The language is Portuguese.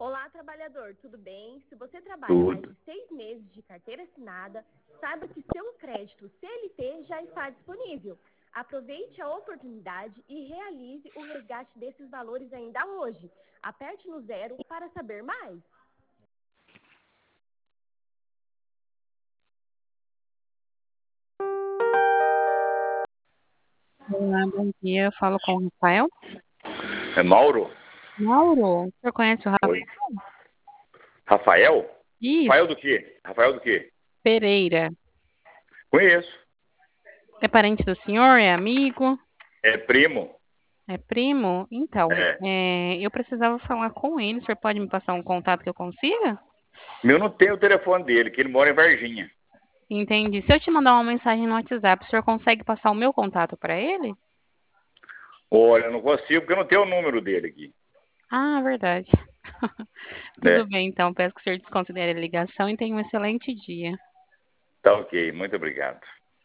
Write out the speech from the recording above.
Olá, trabalhador, tudo bem? Se você trabalha mais Tudo. de 6 meses de carteira assinada, saiba que seu crédito CLT já está disponível. Aproveite a oportunidade e realize o resgate desses valores ainda hoje. Aperte no 0 para saber mais. Olá, bom dia. Eu falo com o Rafael. É Mauro? Mauro, o senhor conhece o Rafael? Oi. Rafael? Isso, Rafael do quê? Rafael do quê? Pereira. Conheço. É parente do senhor? É amigo? É primo? É primo? Então, É. eu precisava falar com ele. O senhor pode me passar um contato que eu consiga? Eu não tenho o telefone dele, que ele mora em Varginha. Entendi. Se eu te mandar uma mensagem no WhatsApp, o senhor consegue passar o meu contato para ele? Olha, eu não consigo, porque eu não tenho o número dele aqui. Ah, verdade. Tudo Né? bem, então. Peço que o senhor desconsidere a ligação e tenha um excelente dia. Tá ok, muito obrigado.